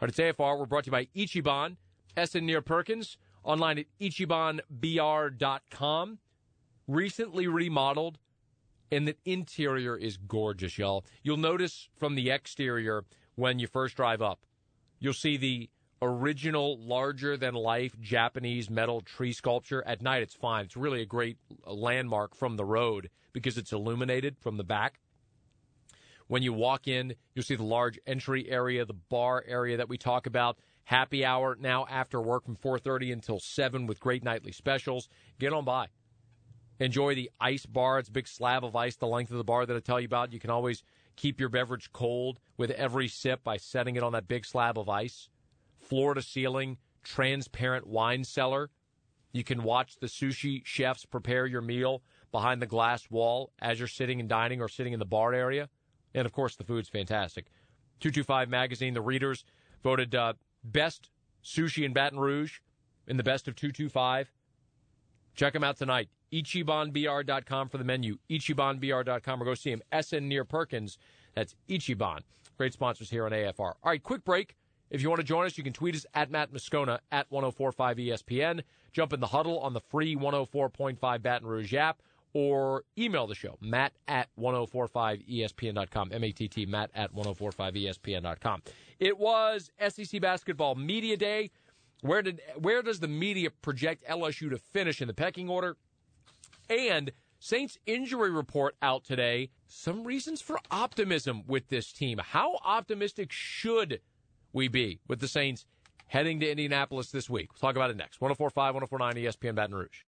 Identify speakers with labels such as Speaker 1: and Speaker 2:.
Speaker 1: All right, it's AFR. We're brought to you by Ichiban, Essen near Perkins, online at ichibanbr.com. Recently remodeled, and the interior is gorgeous, y'all. You'll notice from the exterior when you first drive up, you'll see the original larger-than-life Japanese metal tree sculpture. At night, it's fine. It's really a great landmark from the road because it's illuminated from the back. When you walk in, you'll see the large entry area, the bar area that we talk about. Happy hour now after work from 4:30 until 7 with great nightly specials. Get on by. Enjoy the ice bar. It's a big slab of ice, the length of the bar that I tell you about. You can always keep your beverage cold with every sip by setting it on that big slab of ice. Floor-to-ceiling, transparent wine cellar. You can watch the sushi chefs prepare your meal behind the glass wall as you're sitting and dining or sitting in the bar area. And, of course, the food's fantastic. 225 Magazine, the readers, voted best sushi in Baton Rouge in the best of 225. Check them out tonight. IchibanBR.com for the menu. IchibanBR.com or go see them. Essen near Perkins. That's Ichiban. Great sponsors here on AFR. All right, quick break. If you want to join us, you can tweet us at Matt Moscona at 1045 ESPN. Jump in the huddle on the free 104.5 Baton Rouge app or email the show, Matt at 1045ESPN.com. M-A-T-T, Matt at 1045ESPN.com. It was SEC Basketball Media Day. Where does the media project LSU to finish in the pecking order? And Saints injury report out today. Some reasons for optimism with this team. How optimistic should we be with the Saints heading to Indianapolis this week? We'll talk about it next. 104.5, 104.9 ESPN Baton Rouge.